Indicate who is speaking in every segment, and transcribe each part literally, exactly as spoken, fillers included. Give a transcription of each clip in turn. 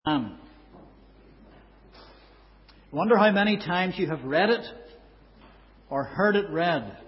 Speaker 1: Psalm. I wonder how many times you have read it or heard it read.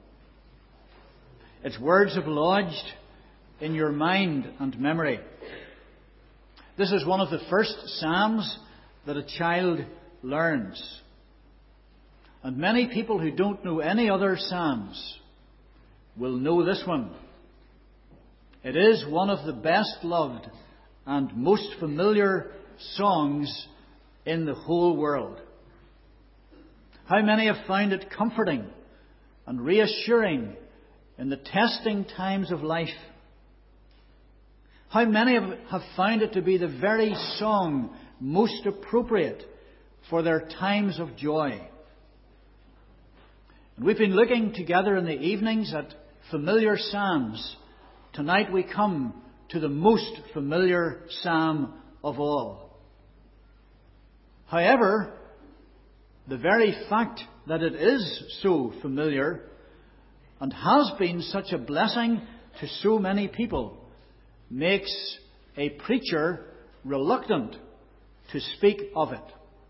Speaker 1: Its words have lodged in your mind and memory. This is one of the first psalms that a child learns. And many people who don't know any other psalms will know this one. It is one of the best loved and most familiar songs in the whole world. How many have found it comforting and reassuring in the testing times of life? How many have found it to be the very song most appropriate for their times of joy? And we've been looking together in the evenings at familiar psalms. Tonight we come to the most familiar psalm of all. However, the very fact that it is so familiar and has been such a blessing to so many people makes a preacher reluctant to speak of it.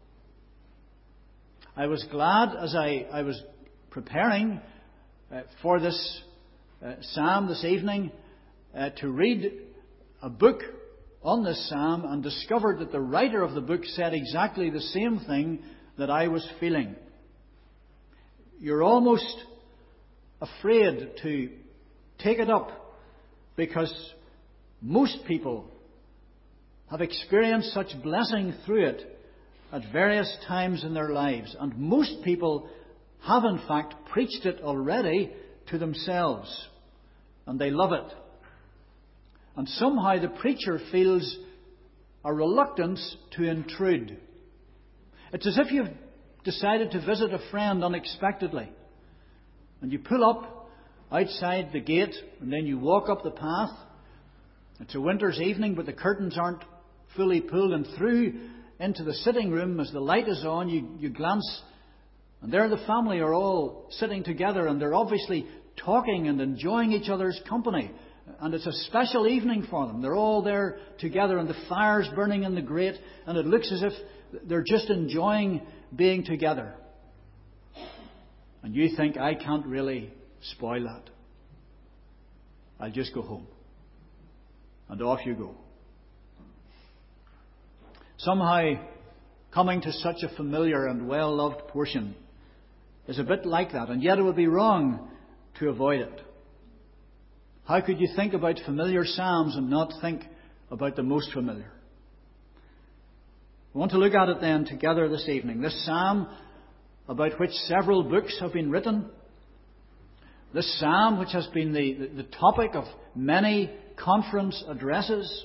Speaker 1: I was glad as I, I was preparing uh, for this uh, psalm this evening uh, to read a book on this psalm and discovered that the writer of the book said exactly the same thing that I was feeling. You're almost afraid to take it up because most people have experienced such blessing through it at various times in their lives. And most people have in fact preached it already to themselves. And they love it. And somehow the preacher feels a reluctance to intrude. It's as if you've decided to visit a friend unexpectedly. And you pull up outside the gate and then you walk up the path. It's a winter's evening, but the curtains aren't fully pulled, and through into the sitting room as the light is on, you, you glance, and there the family are all sitting together, and they're obviously talking and enjoying each other's company. And it's a special evening for them. They're all there together, and the fire's burning in the grate, and it looks as if they're just enjoying being together. And you think, I can't really spoil that. I'll just go home. And off you go. Somehow, coming to such a familiar and well-loved portion is a bit like that, and yet it would be wrong to avoid it. How could you think about familiar psalms and not think about the most familiar? We want to look at it then together this evening. This psalm, about which several books have been written. This psalm, which has been the, the, the topic of many conference addresses.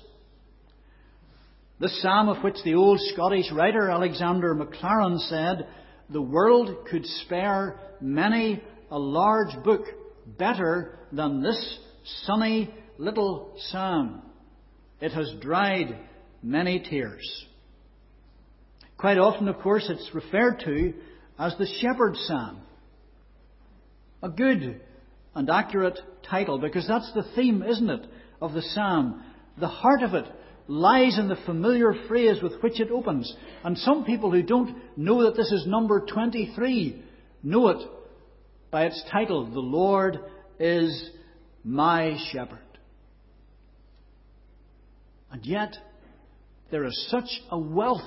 Speaker 1: This psalm of which the old Scottish writer Alexander Maclaren said, the world could spare many a large book better than this sunny little psalm. It has dried many tears. Quite often, of course, it's referred to as the Shepherd's Psalm. A good and accurate title, because that's the theme, isn't it, of the psalm. The heart of it lies in the familiar phrase with which it opens. And some people who don't know that this is number twenty-three know it by its title, The Lord is my shepherd. And yet, there is such a wealth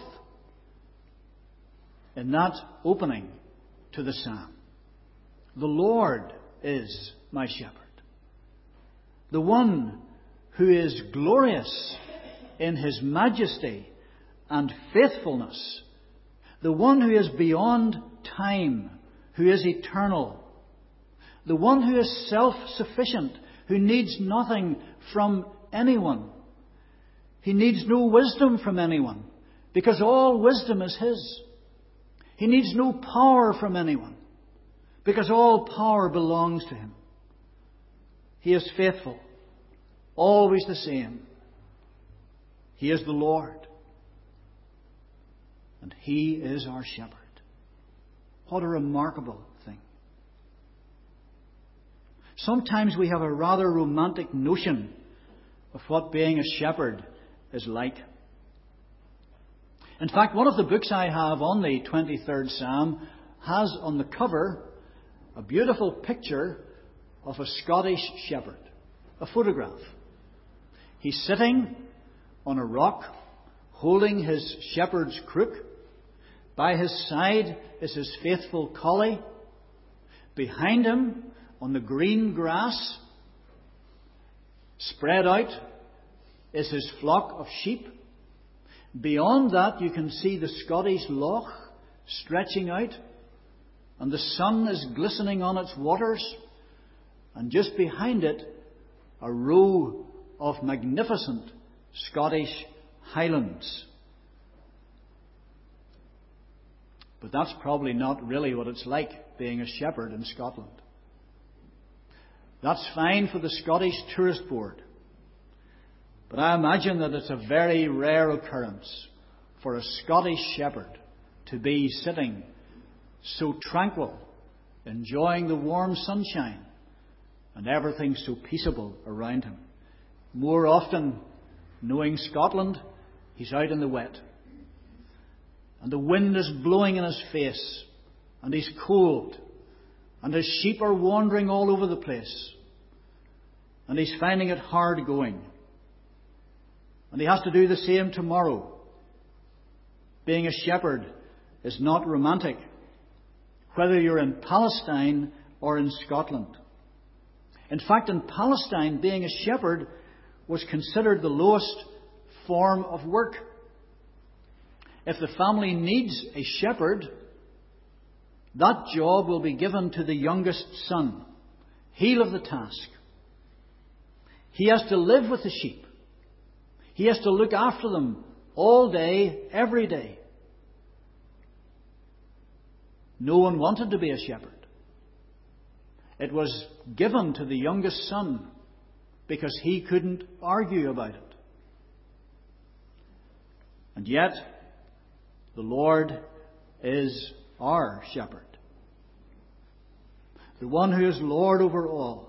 Speaker 1: in that opening to the psalm. The Lord is my shepherd. The one who is glorious in his majesty and faithfulness. The one who is beyond time, who is eternal. The one who is self-sufficient, who needs nothing from anyone. He needs no wisdom from anyone, because all wisdom is his. He needs no power from anyone, because all power belongs to him. He is faithful, always the same. He is the Lord, and He is our shepherd. What a remarkable thing. Sometimes we have a rather romantic notion of what being a shepherd is like. In fact, one of the books I have on the twenty-third Psalm has on the cover a beautiful picture of a Scottish shepherd, a photograph. He's sitting on a rock, holding his shepherd's crook. By his side is his faithful collie. Behind him, on the green grass, spread out, is his flock of sheep. Beyond that, you can see the Scottish loch stretching out, and the sun is glistening on its waters. And just behind it, a row of magnificent Scottish highlands. But that's probably not really what it's like being a shepherd in Scotland. That's fine for the Scottish Tourist Board. But I imagine that it's a very rare occurrence for a Scottish shepherd to be sitting so tranquil, enjoying the warm sunshine, and everything so peaceable around him. More often, knowing Scotland, he's out in the wet. And the wind is blowing in his face, and he's cold, and his sheep are wandering all over the place, and he's finding it hard going. And he has to do the same tomorrow. Being a shepherd is not romantic, whether you're in Palestine or in Scotland. In fact, in Palestine, being a shepherd was considered the lowest form of work. If the family needs a shepherd, that job will be given to the youngest son. He'll have the task. He has to live with the sheep. He has to look after them all day, every day. No one wanted to be a shepherd. It was given to the youngest son because he couldn't argue about it. And yet, the Lord is our shepherd. The one who is Lord over all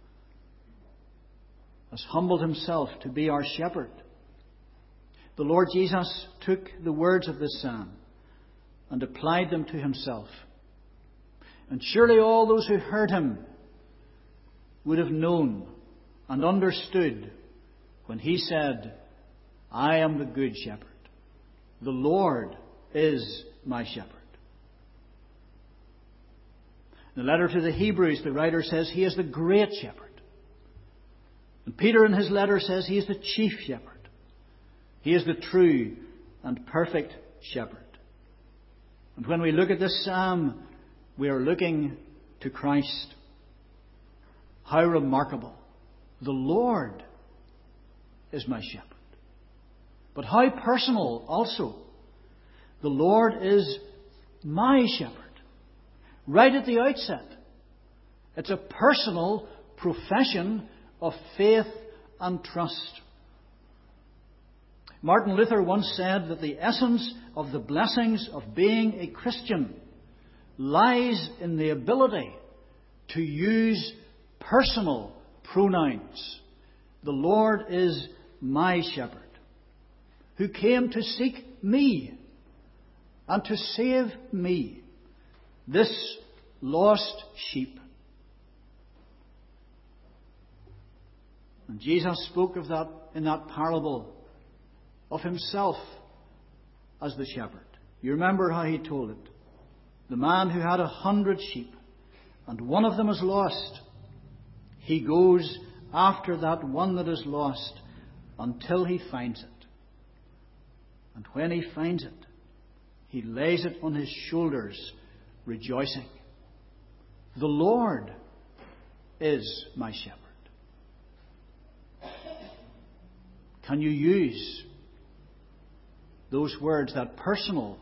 Speaker 1: has humbled himself to be our shepherd. The Lord Jesus took the words of this psalm and applied them to himself. And surely all those who heard him would have known and understood when he said, I am the good shepherd. The Lord is my shepherd. In the letter to the Hebrews, the writer says he is the great shepherd. And Peter in his letter says he is the chief shepherd. He is the true and perfect shepherd. And when we look at this psalm, we are looking to Christ. How remarkable. The Lord is my shepherd. But how personal also. The Lord is my shepherd. Right at the outset. It's a personal profession of faith and trust. Martin Luther once said that the essence of the blessings of being a Christian lies in the ability to use personal pronouns. The Lord is my shepherd, who came to seek me and to save me, this lost sheep. And Jesus spoke of that in that parable of himself as the shepherd. You remember how he told it. The man who had a hundred sheep and one of them is lost. He goes after that one that is lost until he finds it. And when he finds it, he lays it on his shoulders, rejoicing. The Lord is my shepherd. Can you use those words, that personal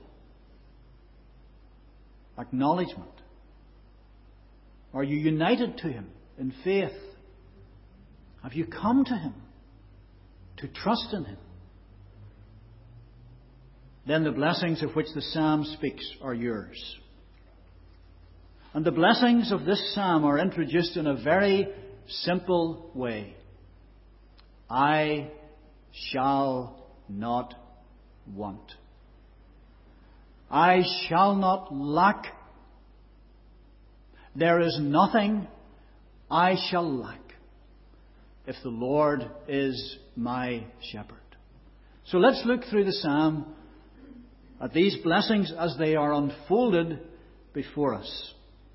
Speaker 1: acknowledgement? Are you united to him in faith? Have you come to him to trust in him? Then the blessings of which the psalm speaks are yours. And the blessings of this psalm are introduced in a very simple way. I shall not want. I shall not lack. There is nothing I shall lack if the Lord is my shepherd. So let's look through the psalm at these blessings as they are unfolded before us.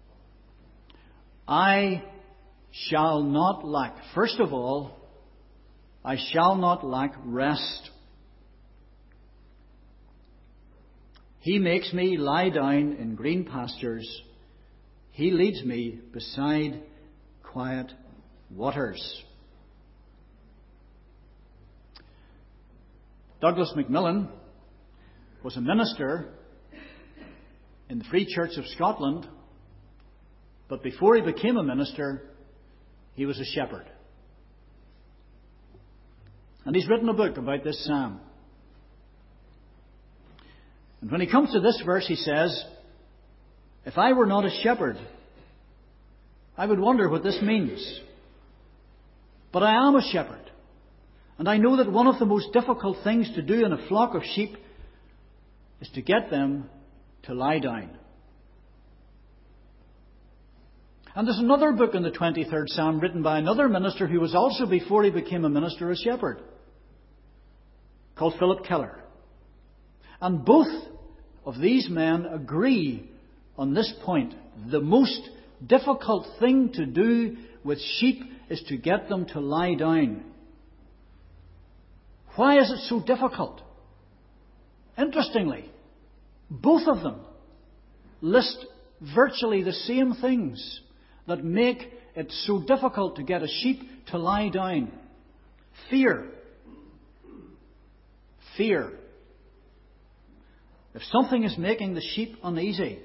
Speaker 1: I shall not lack. First of all, I shall not lack rest. He makes me lie down in green pastures. He leads me beside quiet waters. Douglas Macmillan was a minister in the Free Church of Scotland, but before he became a minister, he was a shepherd. And he's written a book about this psalm. And when he comes to this verse, he says, if I were not a shepherd, I would wonder what this means. But I am a shepherd. And I know that one of the most difficult things to do in a flock of sheep is to get them to lie down. And there's another book in the twenty-third Psalm written by another minister who was also, before he became a minister, a shepherd, called Philip Keller. And both of these men agree on this point. The most difficult thing to do with sheep is to get them to lie down. Why is it so difficult? Interestingly, both of them list virtually the same things that make it so difficult to get a sheep to lie down. Fear. Fear. If something is making the sheep uneasy,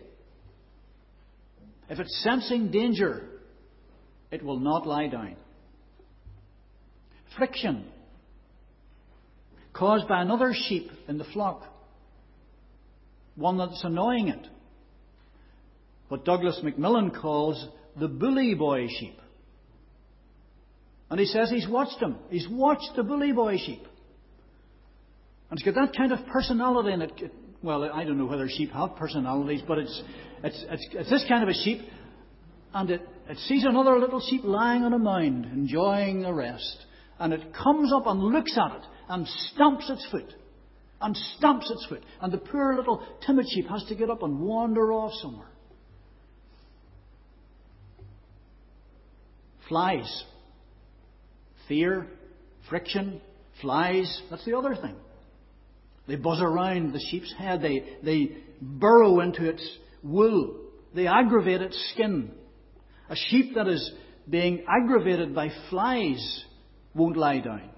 Speaker 1: if it's sensing danger, it will not lie down. Friction, caused by another sheep in the flock, one that's annoying it. What Douglas Macmillan calls the bully boy sheep. And he says he's watched them. He's watched the bully boy sheep. And it's got that kind of personality in it. It well, I don't know whether sheep have personalities, but it's it's it's, it's this kind of a sheep. And it, it sees another little sheep lying on a mound, enjoying the rest. And it comes up and looks at it and stamps its foot. And stamps its foot. And the poor little timid sheep has to get up and wander off somewhere. Flies. Fear, friction, flies. That's the other thing. They buzz around the sheep's head. They, they burrow into its wool. They aggravate its skin. A sheep that is being aggravated by flies won't lie down.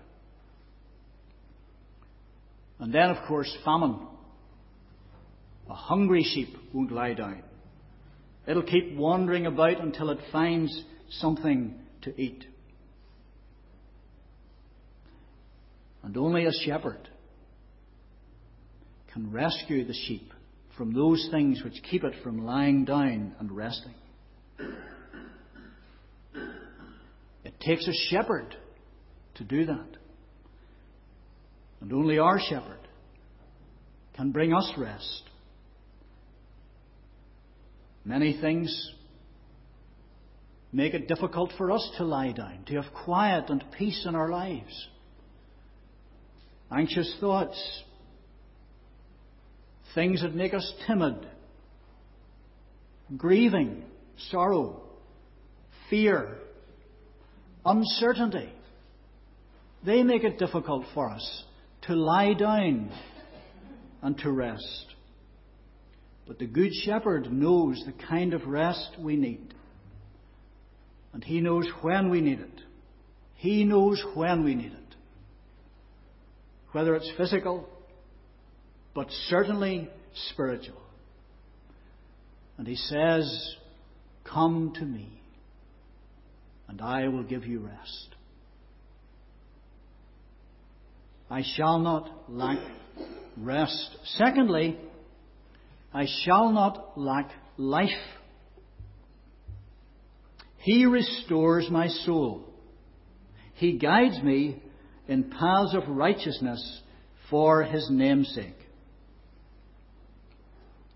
Speaker 1: And then, of course, famine. A hungry sheep won't lie down. It'll keep wandering about until it finds something to eat. And only a shepherd can rescue the sheep from those things which keep it from lying down and resting. It takes a shepherd to do that. And only our shepherd can bring us rest. Many things make it difficult for us to lie down, to have quiet and peace in our lives. Anxious thoughts, things that make us timid, grieving, sorrow, fear, uncertainty. They make it difficult for us to lie down and to rest. But the Good Shepherd knows the kind of rest we need. And He knows when we need it. He knows when we need it. Whether it's physical, but certainly spiritual. And He says, "Come to me, and I will give you rest. I shall not lack rest." Secondly, I shall not lack life. He restores my soul. He guides me in paths of righteousness for His name's sake.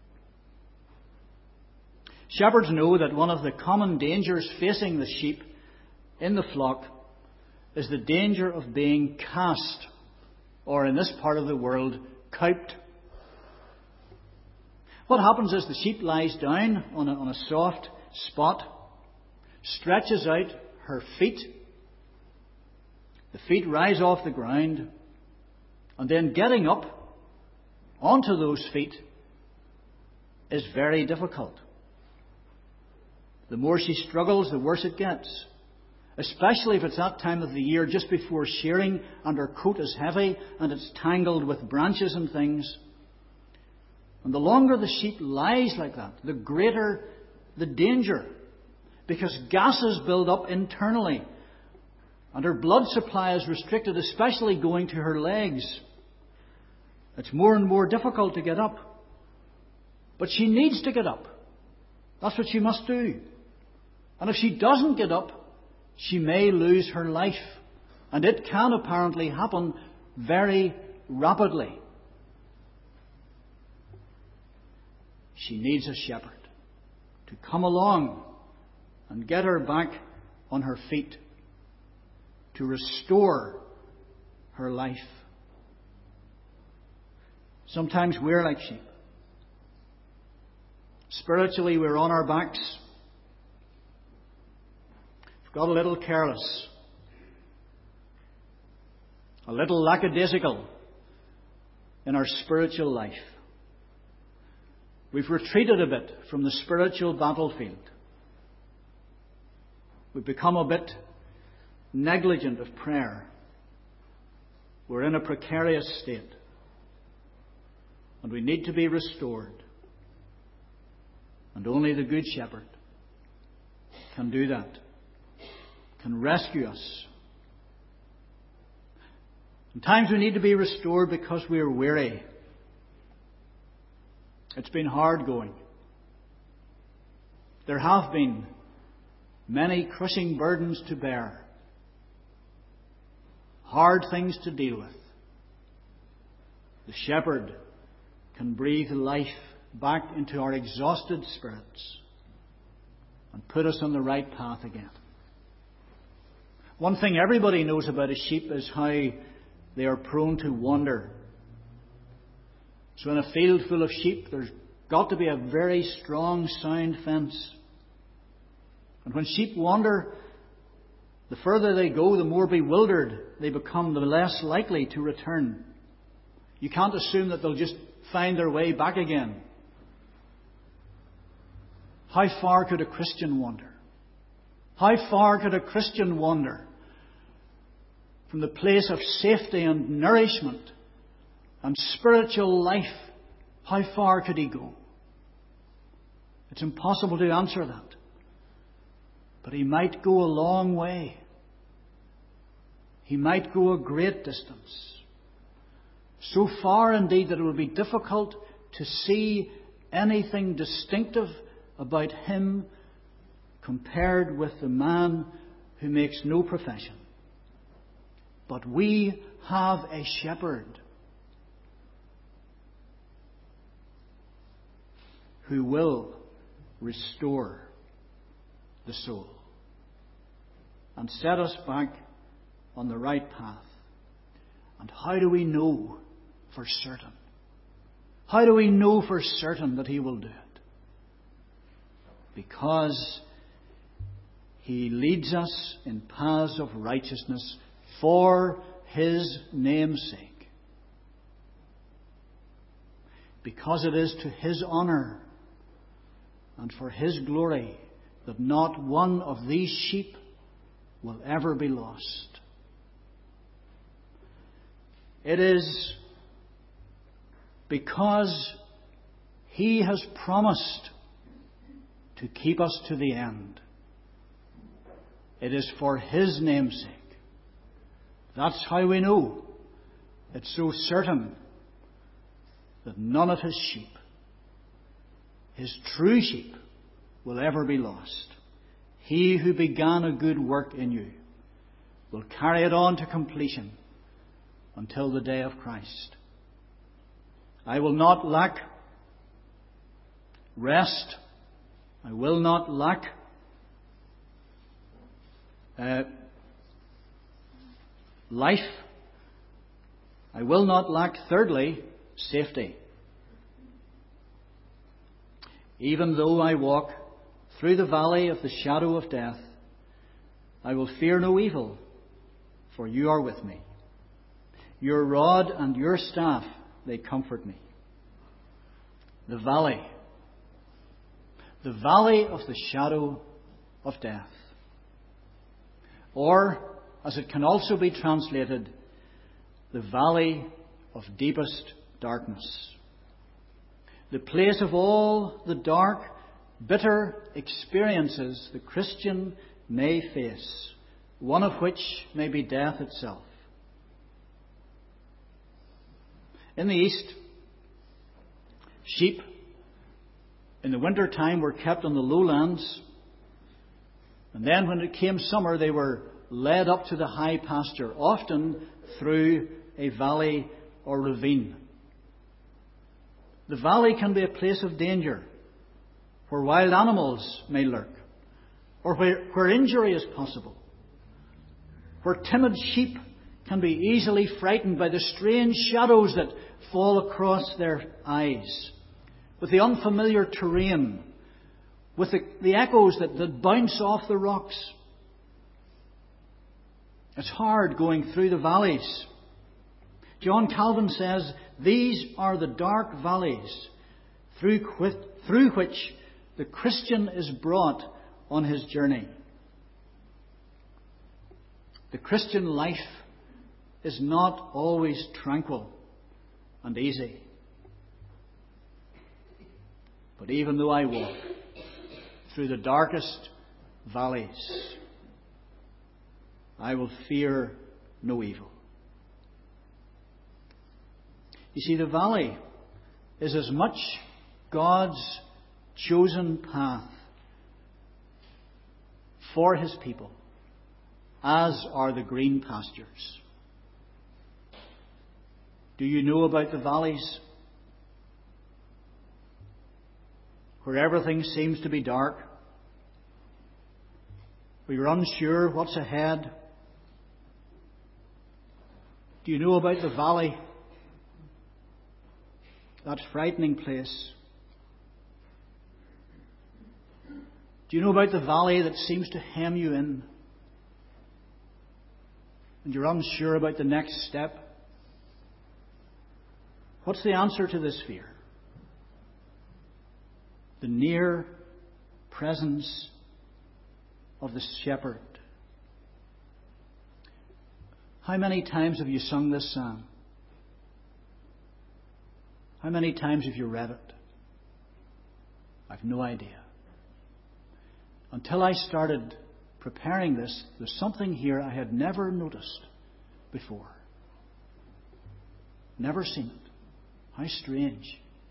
Speaker 1: Shepherds know that one of the common dangers facing the sheep in the flock is the danger of being cast, or in this part of the world, cowped. What happens is the sheep lies down on a, on a soft spot, stretches out her feet, the feet rise off the ground, and then getting up onto those feet is very difficult. The more she struggles, the worse it gets. Especially if it's that time of the year just before shearing and her coat is heavy and it's tangled with branches and things. And the longer the sheep lies like that, the greater the danger. Because gases build up internally. And her blood supply is restricted, especially going to her legs. It's more and more difficult to get up. But she needs to get up. That's what she must do. And if she doesn't get up, she may lose her life. And it can apparently happen very rapidly. She needs a shepherd to come along and get her back on her feet, to restore her life. Sometimes we're like sheep. Spiritually, we're on our backs. We've got a little careless, a little lackadaisical in our spiritual life. We've retreated a bit from the spiritual battlefield. We've become a bit negligent of prayer. We're in a precarious state. And we need to be restored. And only the Good Shepherd can do that, can rescue us. Sometimes we need to be restored because we are weary. It's been hard going. There have been many crushing burdens to bear, hard things to deal with. The shepherd can breathe life back into our exhausted spirits and put us on the right path again. One thing everybody knows about a sheep is how they are prone to wander. So in a field full of sheep, there's got to be a very strong, sound fence. And when sheep wander, the further they go, the more bewildered they become, the less likely to return. You can't assume that they'll just find their way back again. How far could a Christian wander? How far could a Christian wander from the place of safety and nourishment and spiritual life? How far could he go? It's impossible to answer that. But he might go a long way. He might go a great distance. So far indeed that it would be difficult to see anything distinctive about him compared with the man who makes no profession. But we have a shepherd who will restore the soul and set us back on the right path. And how do we know for certain? How do we know for certain that he will do it? Because he leads us in paths of righteousness for his name's sake. Because it is to his honour and for his glory that not one of these sheep will ever be lost. It is because he has promised to keep us to the end. It is for his name's sake. That's how we know. It's so certain that none of his sheep, his true sheep, will ever be lost. He who began a good work in you will carry it on to completion until the day of Christ. I will not lack rest I will not lack uh, life. I will not lack, thirdly, safety. Even though I walk through the valley of the shadow of death, I will fear no evil, for you are with me. Your rod and your staff, they comfort me. The valley. The valley of the shadow of death. Or, as it can also be translated, the valley of deepest darkness. The place of all the dark, bitter experiences the Christian may face, one of which may be death itself. In the East, sheep in the winter time were kept on the lowlands, and then when it came summer they were led up to the high pasture, often through a valley or ravine. The valley can be a place of danger, where wild animals may lurk, or where, where injury is possible, where timid sheep can be easily frightened by the strange shadows that fall across their eyes, with the unfamiliar terrain, with the, the echoes that, that bounce off the rocks. It's hard going through the valleys. John Calvin says, these are the dark valleys through, through which the Christian is brought on his journey. The Christian life is not always tranquil and easy. But even though I walk through the darkest valleys, I will fear no evil. You see, the valley is as much God's chosen path for His people as are the green pastures. Do you know about the valleys where everything seems to be dark? We are unsure what's ahead. Do you know about the valley? That frightening place. Do you know about the valley that seems to hem you in? And you're unsure about the next step? What's the answer to this fear? The near presence of the shepherd. How many times have you sung this psalm? How many times have you read it? I've no idea. Until I started preparing this, there's something here I had never noticed before. Never seen it. How strange.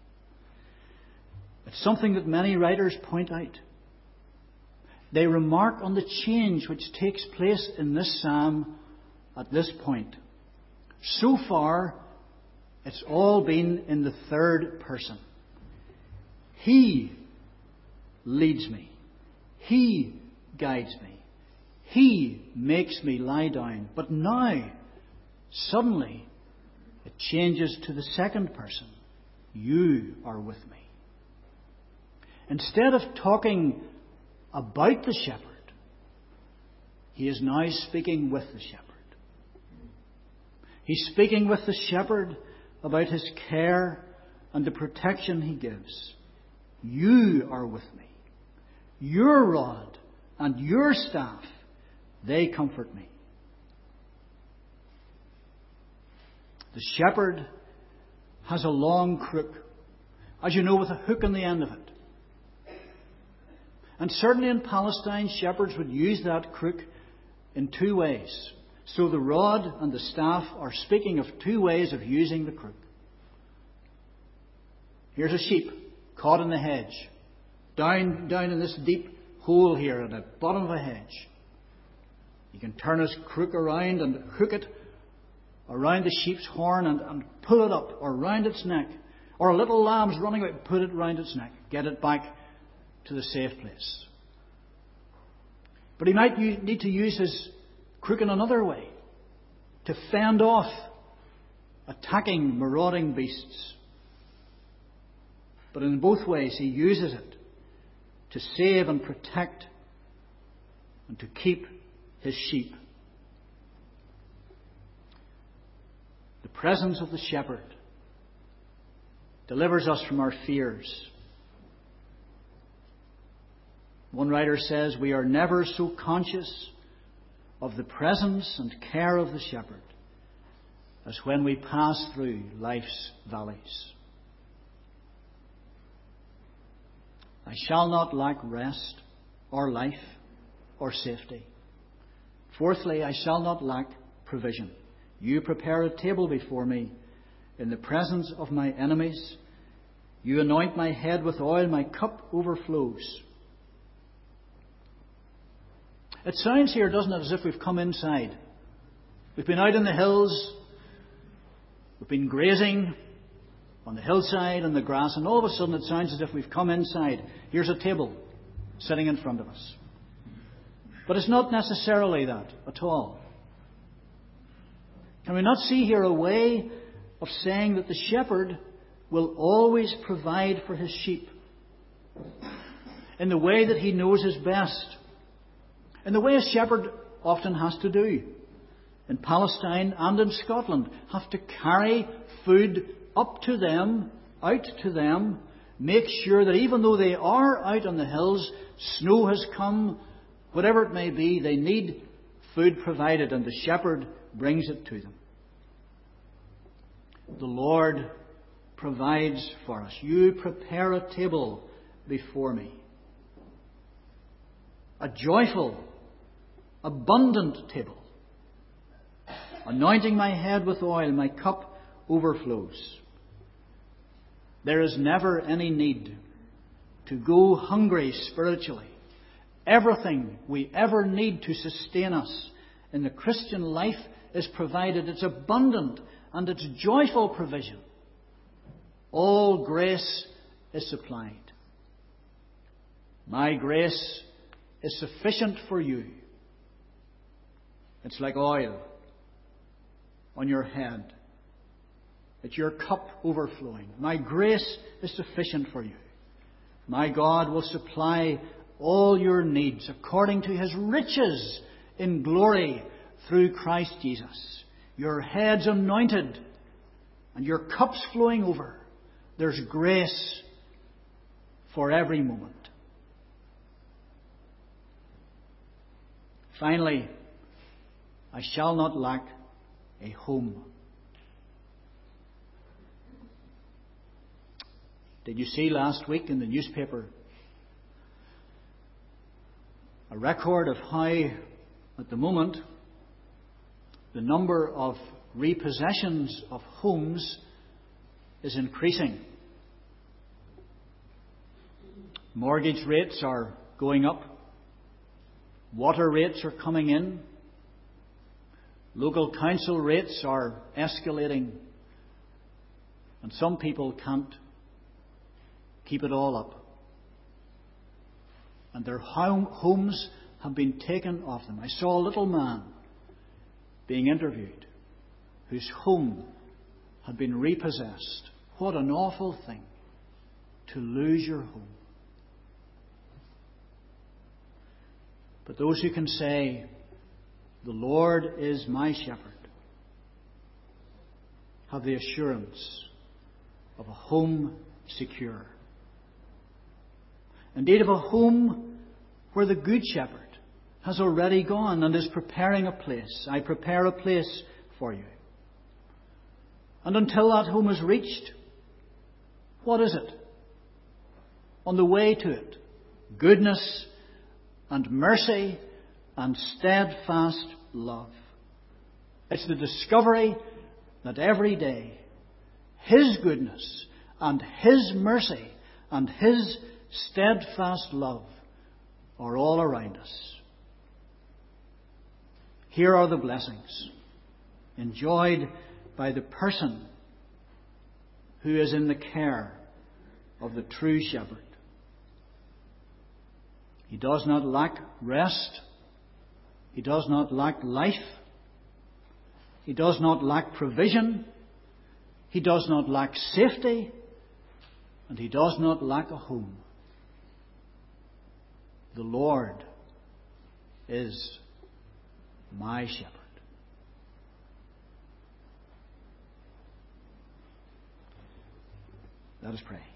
Speaker 1: It's something that many writers point out. They remark on the change which takes place in this psalm at this point. So far, it's all been in the third person. He leads me. He guides me. He makes me lie down. But now, suddenly, it changes to the second person. You are with me. Instead of talking about the shepherd, he is now speaking with the shepherd. He's speaking with the shepherd about his care and the protection he gives. You are with me. Your rod and your staff, they comfort me. The shepherd has a long crook, as you know, with a hook on the end of it. And certainly in Palestine, shepherds would use that crook in two ways. So the rod and the staff are speaking of two ways of using the crook. Here's a sheep caught in the hedge, down, down in this deep hole here at the bottom of a hedge. You can turn his crook around and hook it around the sheep's horn and, and pull it up, or round its neck. Or a little lamb's running out, put it round its neck, get it back to the safe place. But he might need to use his crook in another way, to fend off attacking, marauding beasts. But in both ways he uses it to save and protect and to keep his sheep. The presence of the shepherd delivers us from our fears. One writer says, we are never so conscious of the presence and care of the shepherd as when we pass through life's valleys. I shall not lack rest or life or safety. Fourthly, I shall not lack provision. You prepare a table before me in the presence of my enemies. You anoint my head with oil, my cup overflows. It sounds here, doesn't it, as if we've come inside. We've been out in the hills, we've been grazing on the hillside and the grass, and all of a sudden it sounds as if we've come inside. Here's a table sitting in front of us. But it's not necessarily that at all. Can we not see here a way of saying that the shepherd will always provide for his sheep in the way that he knows is best, in the way a shepherd often has to do in Palestine and in Scotland, have to carry food up to them, out to them, make sure that even though they are out on the hills, snow has come, whatever it may be, they need food provided, and the shepherd brings it to them. The Lord provides for us. You prepare a table before me. A joyful, abundant table. Anointing my head with oil, my cup overflows. There is never any need to go hungry spiritually. Everything we ever need to sustain us in the Christian life is provided. It's abundant and it's joyful provision. All grace is supplied. My grace is sufficient for you. It's like oil on your head. It's your cup overflowing. My grace is sufficient for you. My God will supply all your needs according to His riches in glory through Christ Jesus. Your head's anointed and your cup's flowing over. There's grace for every moment. Finally, I shall not lack a home. Did you see last week in the newspaper a record of how, at the moment, the number of repossessions of homes is increasing? Mortgage rates are going up. Water rates are coming in. Local council rates are escalating. And some people can't keep it all up. And their home, homes have been taken off them. I saw a little man being interviewed whose home had been repossessed. What an awful thing to lose your home. But those who can say, the Lord is my shepherd, have the assurance of a home secure. Indeed, of a home where the Good Shepherd has already gone and is preparing a place. I prepare a place for you. And until that home is reached, what is it? On the way to it, goodness and mercy and steadfast love. It's the discovery that every day His goodness and His mercy and His steadfast love are all around us. Here are the blessings enjoyed by the person who is in the care of the true shepherd. He does not lack rest. He does not lack life. He does not lack provision. He does not lack safety. And he does not lack a home. The Lord is my shepherd. Let us pray.